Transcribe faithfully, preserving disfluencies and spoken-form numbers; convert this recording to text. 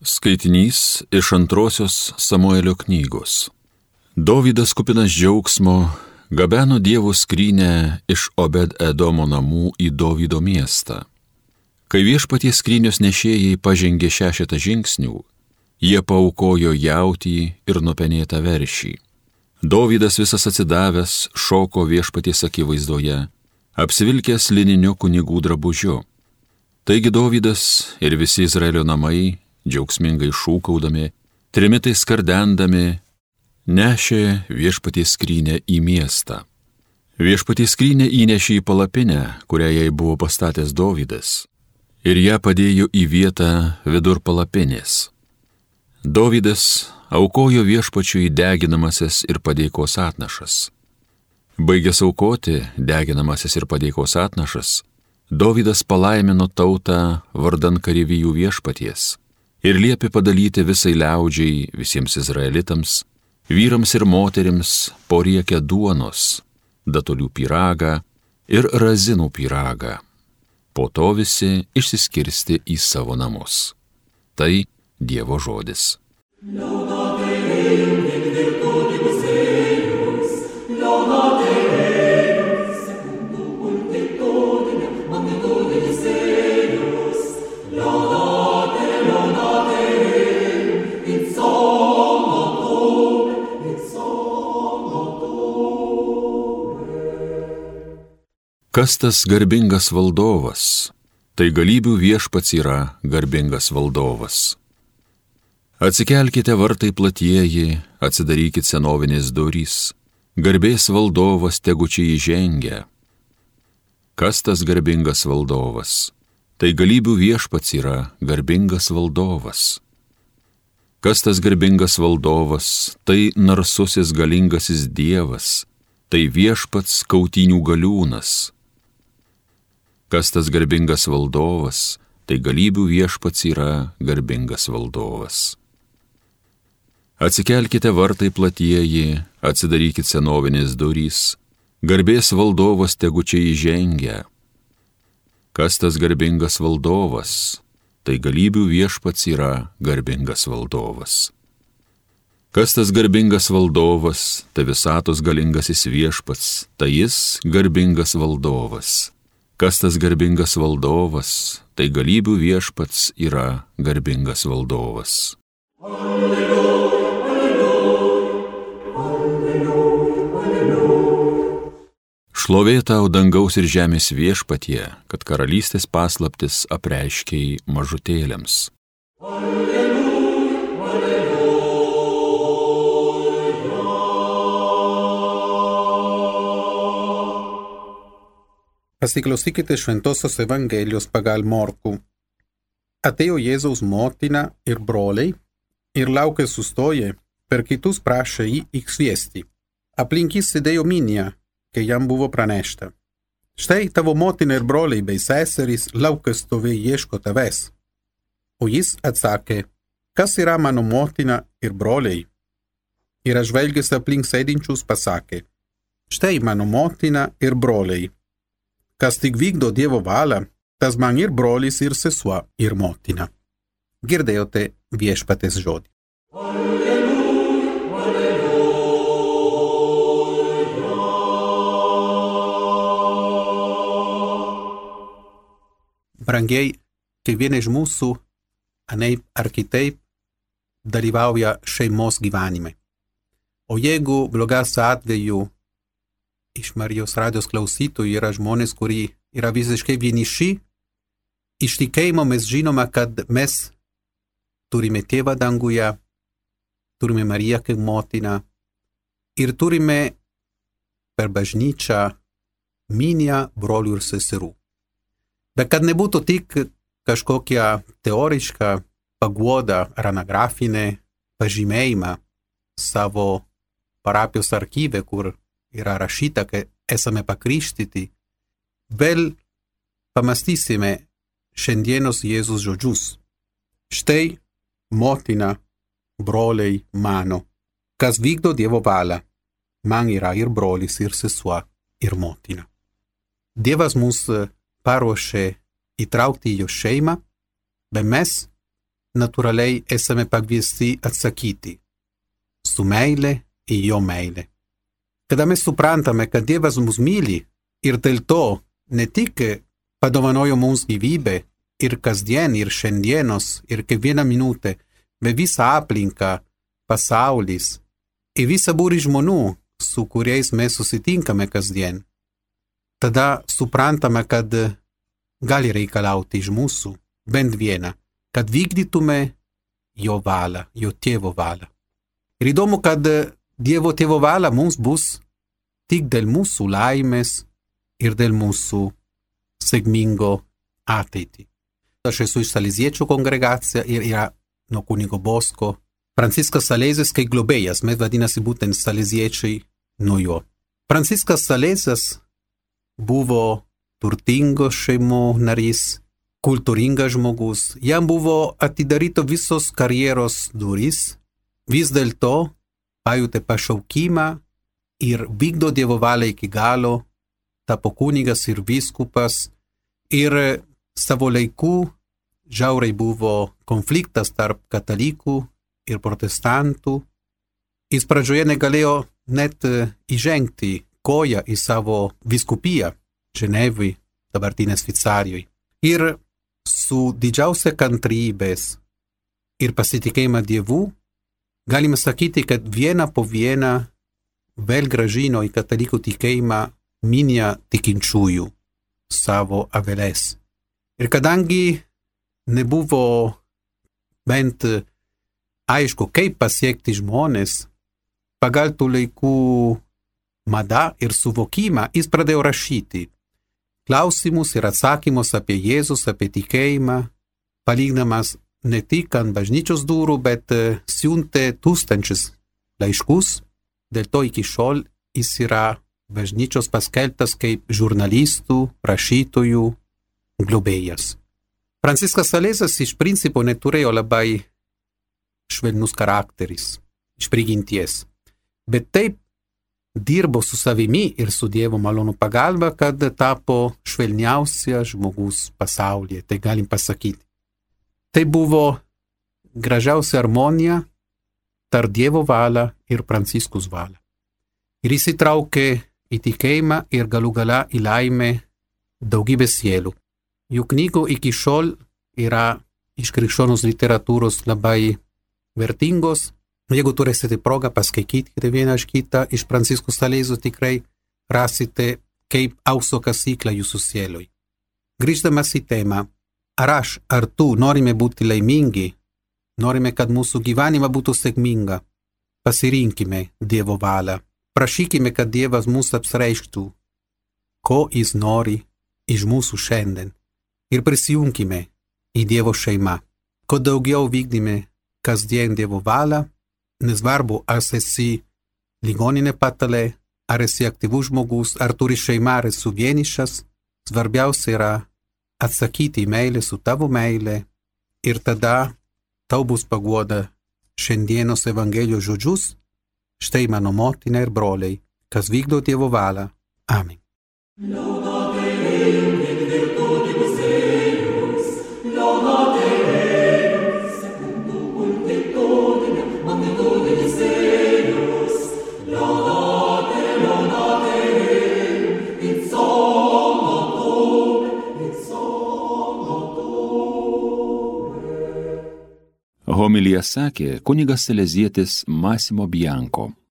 Skaitinys iš antrosios Samuelio knygos. Dovydas kupinas džiaugsmo gabeno Dievo skrynę iš Obed Edomo namų į Dovydo miestą. Kai viešpaties skrynios nešėjai pažengė šešetą žingsnių, jie paaukojo jautį ir nupenėtą veršį. Dovydas visas atsidavęs šoko viešpaties akivaizdoje, apsivilkęs lininiu kunigų drabužiu. Taigi Dovydas ir visi Izraelio namai, džiaugsmingai šūkaudami, trimitai skardendami, nešė viešpaties skrynę į miestą. Viešpaties skrynę įnešė į palapinę, kurią jai buvo pastatęs Dovydas, ir ją padėjo į vietą vidur palapinės. Dovydas aukojo viešpačiui deginamasis ir padėkos atnašas. Baigęs aukoti deginamasis ir padėkos atnašas, Dovydas palaimino tautą vardan kareivijų viešpaties ir liepė padalyti visai liaudžiai, visiems izraelitams, vyrams ir moterims po riekę duonos, datulių pyragą ir razinų pyragą. Po to visi išsiskirstė į savo namus. Tai Dievo žodis. Kas tas garbingas valdovas? Tai galybių viešpats yra garbingas valdovas. Atsikelkite vartai platieji, atsidarykit senovinės durys, garbės valdovas tegu čia įžengia. Kas tas garbingas valdovas? Tai galybių viešpats yra garbingas valdovas. Kas tas garbingas valdovas? Tai narsusis galingasis Dievas, tai viešpats kautynių galiūnas. Kas tas garbingas valdovas? Tai galybių viešpats yra garbingas valdovas. Atsikelkite vartai platieji, atsidarykit senovinės durys, garbės valdovas tegu čia įžengia. Kas tas garbingas valdovas? Tai galybių viešpats yra garbingas valdovas. Kas tas garbingas valdovas? Tai visatos galingasis viešpats, tai jis garbingas valdovas. Kas tas garbingas valdovas? Tai galybių viešpats yra garbingas valdovas. Alleluja, alleluja, alleluja, alleluja. Šlovė tau dangaus ir žemės viešpatie, kad karalystės paslaptis apreiškei mažutėliams. Alleluja, alleluja. Pasiklausykite Šventosios Evangelijos pagal Morkų. Atėjo Jėzaus motina ir broliai ir laukė sustoję, per kitus prašė jį iškviesti. Aplink jį sėdėjo minia, kai jam buvo pranešta. Štai tavo motina ir broliai bei seserys laukia stovė ieško tavęs. O jis atsakė, kas yra mano motina ir broliai? Ir žvelgęs aplink sėdinčius pasakė, štai mano motina ir broliai. Kas tik vykdo Dievo valią, tas man ir brolis, ir sesuo, ir motina. Girdėjote viešpaties žodį. Alleluja, alleluja. Brangiai, kiekviena iš mūsų, anaip ar kitaip, dalyvauja šeimos gyvenime. O jeigu blogiausiu atveju iš Marijos radijos klausytojų yra žmonės, kurie yra visiškai vieniši, iš tikėjimo mes žinome, kad mes turime tėvą danguje, turime Mariją kaip motiną ir turime per bažnyčią minią brolių ir seserų. Bet kad nebūtų tik kažkokia teoriška paguoda ar anagrafinė pažymėjimą savo parapijos archyve, kur yra rašyta, kad esame pakrikštyti, vėl pamastysime šiandienos Jėzus žodžius. Štai motina, broliai mano, kas vykdo Dievo valią, man yra ir brolis, ir sesuo, ir motina. Dievas mus paruošė įtraukti į jo šeimą, bet mes natūraliai esame pakviesti atsakyti su meile į jo meilę. Kada mes suprantame, kad Dievas mus myli ir dėl to ne tik padovanojo mums gyvybę ir kasdien, ir šiandienos, ir kiekvieną minutę, bet visą aplinką, pasaulis ir visą būrį žmonių, su kuriais mes susitinkame kasdien, tada suprantame, kad gali reikalauti iš mūsų bent vieną, kad vykdytume jo valią, jo tėvo valią. Ir įdomu, kad Dievo tėvo valia mums bus tik dėl mūsų laimės ir dėl mūsų sėkmingo ateitį. Aš esu iš Saleziečių kongregacija ir yra nuo kunigo Bosko. Franciskas Salezas kaip globėjas, mes vadinasi būtent Saleziečiai nuo jo. Franciskas Salezas buvo turtingos šeimų narys, kultūringas žmogus. Jam buvo atidaryto visos karjeros durys, vis dėlto pajutė pašaukimą ir vykdo Dievo valią iki galo, tapo kunigas ir vyskupas, ir savo laiku žiauriai buvo konfliktas tarp katalikų ir protestantų. Jis pradžioje negalėjo net įžengti koją į savo vyskupiją Ženevai, dabartinės Šveicarijoj. Ir su didžiausia kantrybės ir pasitikėjimą Dievu galime sakyti, kad vieną po vieną vėl grąžino į katalikų tikėjimą minią tikinčiųjų savo aveles. Ir kadangi nebuvo bent aišku, kaip pasiekti žmonės, pagal tų laikų madą ir suvokimą, jis pradėjo rašyti klausimus ir atsakymus apie Jėzus, apie tikėjimą, palikdamas ne tik ant bažnyčios durų, bet siuntė tūkstančius laiškus, dėl to iki šiol jis yra bažnyčios paskelbtas kaip žurnalistų, rašytojų globėjas. Franciskas Salezas iš principo neturėjo labai švelnus charakteris, iš prigimties, bet taip dirbo su savimi ir su Dievo malonų pagalba, kad tapo švelniausias žmogus pasaulyje, tai galim pasakyti. Tai buvo gražiausia harmonija tarp Dievo valia ir Pranciškaus valia. Ir jis įtraukė į tikėjimą ir galų gale į laimę daugybę sielų. Jų knygų iki šiol yra iš krikščionos literatūros labai vertingos. Jeigu turėsite progą paskaitykite vieną iš kitą iš Pranciškaus Salezo, tikrai rasite kaip aukso kasyklą jūsų sieloj. Grįždamas į temą, ar aš, ar tu norime būti laimingi, norime, kad mūsų gyvenimą būtų sėkminga, pasirinkime Dievo valią, prašykime, kad Dievas mūsų apsireikštų, ko jis nori iš mūsų šiandien, ir prisijunkime į Dievo šeimą, ko daugiau vykdyme kasdien Dievo valią, nesvarbu, ar esi ligoninė patale, ar esi aktyvus žmogus, ar turi šeimą, ar esi vienišas, svarbiausia yra atsakyti į meilę su tavo meilė ir tada tau bus paguoda šiandienos Evangelijos žodžius, štai mano motina ir broliai, kas vykdo Dievo valią. Amen. Homiliją sakė kunigas salezietis Massimo Bianco.